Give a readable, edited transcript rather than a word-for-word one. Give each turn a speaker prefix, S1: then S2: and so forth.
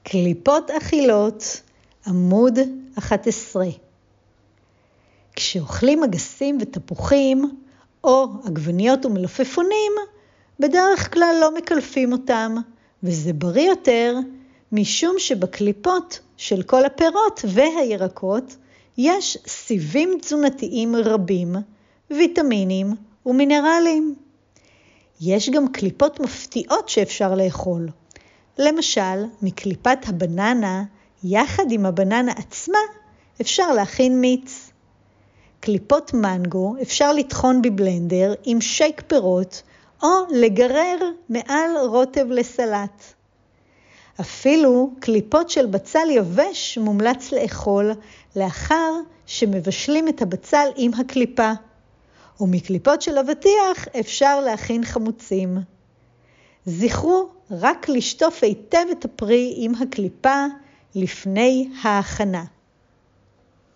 S1: קליפות אכילות, עמוד 11. כשאוכלים אגסים ותפוחים, או עגבניות ומלפפונים, בדרך כלל לא מקלפים אותם, וזה בריא יותר, משום שבקליפות של כל הפירות והירקות, יש סיבים תזונתיים רבים, ויטמינים ומינרלים. יש גם קליפות מפתיעות שאפשר לאכול. למשל, מקליפת הבננה, יחד עם הבננה עצמה, אפשר להכין מיץ. קליפות מנגו אפשר לטחון בבלנדר עם שייק פירות, או לגרר מעל רוטב לסלט. אפילו קליפות של בצל יבש מומלץ לאכול לאחר שמבשלים את הבצל עם הקליפה. ומקליפות של אבטיח אפשר להכין חמוצים. זכרו רק לשטוף היטב את הפרי עם הקליפה לפני ההכנה.